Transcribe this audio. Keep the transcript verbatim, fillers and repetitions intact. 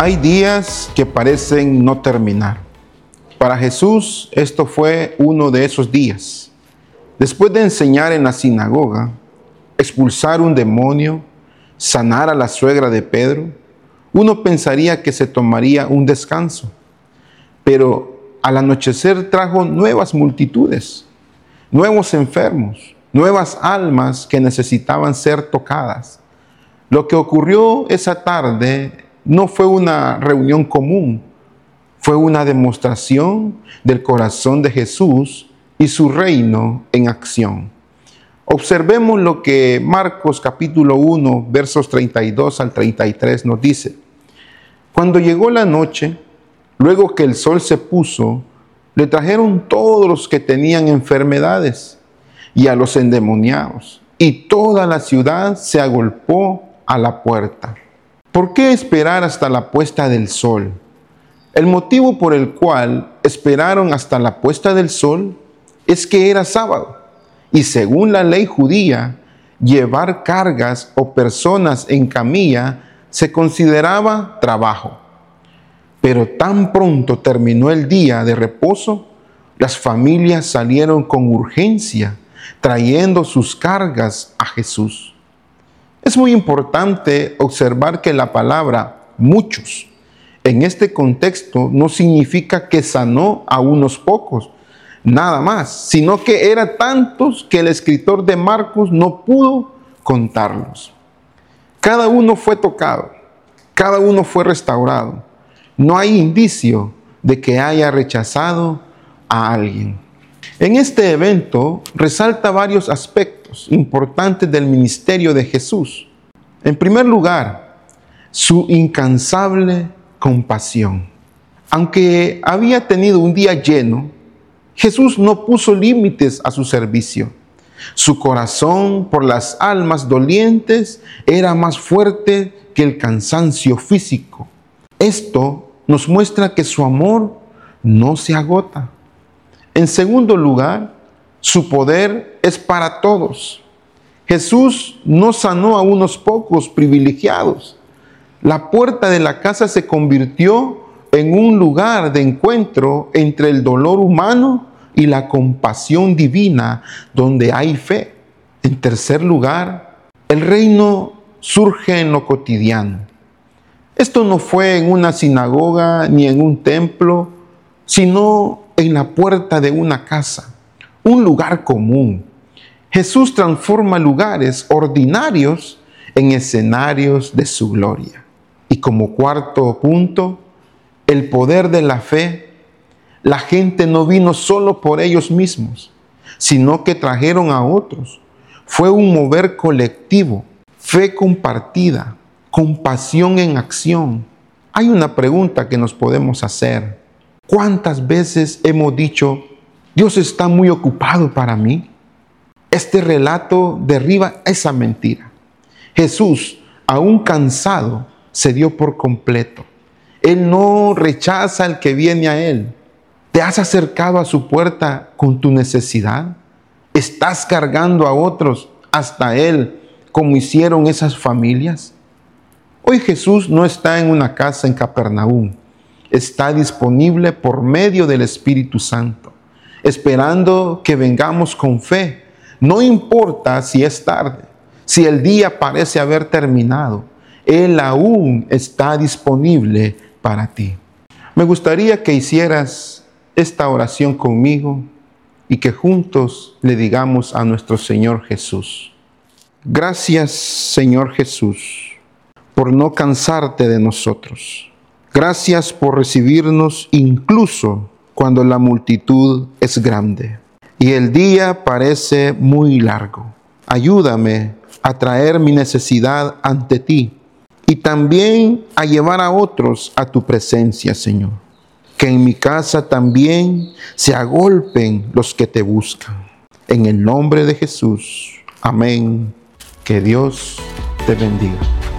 Hay días que parecen no terminar. Para Jesús, esto fue uno de esos días. Después de enseñar en la sinagoga, expulsar un demonio, sanar a la suegra de Pedro, uno pensaría que se tomaría un descanso. Pero al anochecer trajo nuevas multitudes, nuevos enfermos, nuevas almas que necesitaban ser tocadas. Lo que ocurrió esa tarde no fue una reunión común, fue una demostración del corazón de Jesús y su reino en acción. Observemos lo que Marcos capítulo uno, versos treinta y dos al treinta y tres nos dice. Cuando llegó la noche, luego que el sol se puso, le trajeron todos los que tenían enfermedades y a los endemoniados, y toda la ciudad se agolpó a la puerta. ¿Por qué esperar hasta la puesta del sol? El motivo por el cual esperaron hasta la puesta del sol es que era sábado, y según la ley judía, llevar cargas o personas en camilla se consideraba trabajo. Pero tan pronto terminó el día de reposo, las familias salieron con urgencia, trayendo sus cargas a Jesús. Es muy importante observar que la palabra muchos en este contexto no significa que sanó a unos pocos, nada más, sino que eran tantos que el escritor de Marcos no pudo contarlos. Cada uno fue tocado, cada uno fue restaurado. No hay indicio de que haya rechazado a alguien. En este evento resalta varios aspectos importantes del ministerio de Jesús. En primer lugar, su incansable compasión. Aunque había tenido un día lleno, Jesús no puso límites a su servicio. Su corazón por las almas dolientes era más fuerte que el cansancio físico. Esto nos muestra que su amor no se agota. En segundo lugar, su poder es para todos. Jesús no sanó a unos pocos privilegiados. La puerta de la casa se convirtió en un lugar de encuentro entre el dolor humano y la compasión divina donde hay fe. En tercer lugar, el reino surge en lo cotidiano. Esto no fue en una sinagoga ni en un templo, sino en la puerta de una casa, un lugar común. Jesús transforma lugares ordinarios en escenarios de su gloria. Y como cuarto punto, el poder de la fe. La gente no vino solo por ellos mismos, sino que trajeron a otros. Fue un mover colectivo, fe compartida, compasión en acción. Hay una pregunta que nos podemos hacer. ¿Cuántas veces hemos dicho, Dios está muy ocupado para mí? Este relato derriba esa mentira. Jesús, aún cansado, se dio por completo. Él no rechaza al que viene a Él. ¿Te has acercado a su puerta con tu necesidad? ¿Estás cargando a otros hasta Él como hicieron esas familias? Hoy Jesús no está en una casa en Capernaum. Está disponible por medio del Espíritu Santo, esperando que vengamos con fe. No importa si es tarde, si el día parece haber terminado, Él aún está disponible para ti. Me gustaría que hicieras esta oración conmigo y que juntos le digamos a nuestro Señor Jesús. Gracias, Señor Jesús, por no cansarte de nosotros. Gracias por recibirnos incluso cuando la multitud es grande y el día parece muy largo. Ayúdame a traer mi necesidad ante ti y también a llevar a otros a tu presencia, Señor. Que en mi casa también se agolpen los que te buscan. En el nombre de Jesús. Amén. Que Dios te bendiga.